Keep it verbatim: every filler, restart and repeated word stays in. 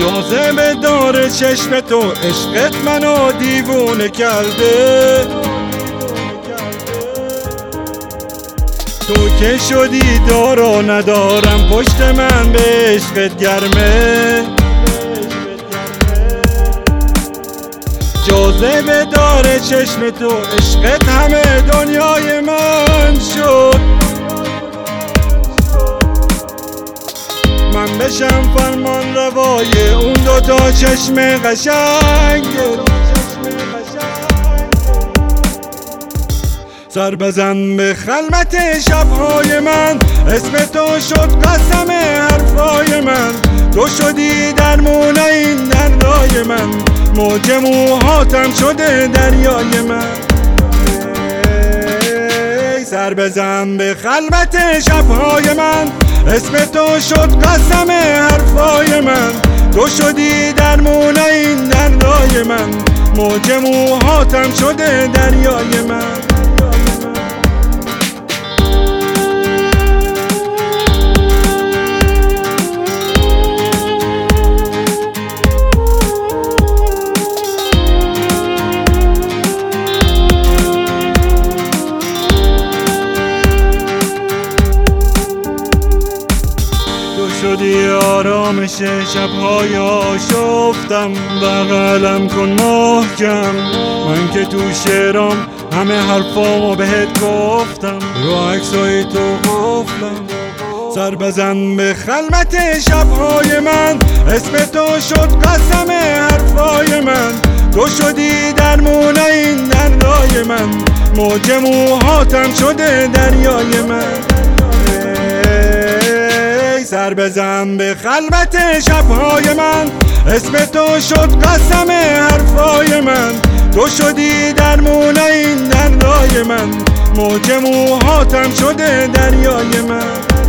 جاذبه داره چشم تو، عشقت منو دیوونه کرده. تو که شدی دارا ندارم، پشت من به عشقت گرمه. جاذبه داره چشم تو، عشقت همه دنیای من شد. من بشم فرمان روای اون دوتا چشم قشنگ. سر بزن به خلوت شبهای من، اسم تو شد قسم حرفای من. تو شدی درمون این دردای من، موج موهاتم شده دریای من. سر بزن به خلوت شبهای من، اسم تو شد قسم حرفای من. تو شدی درمون این دردای من، موج موهاتم شده دریای من. شدی آرامش شبهای آشفتم، بغلم کن محکم. من که تو شعرام همه حرفامو بهت گفتم، رو عکسای تو قفلم. سر بزن به خلوت شبهای من، اسم تو شد قسم حرفای من. تو شدی درمون این دردای من، موج موهاتم شده دریای من. سر بزن به خلوت شبهای من، اسم تو شد قسم حرفای من. تو شدی درمون این دردای من، موج موهاتم شده دریای من.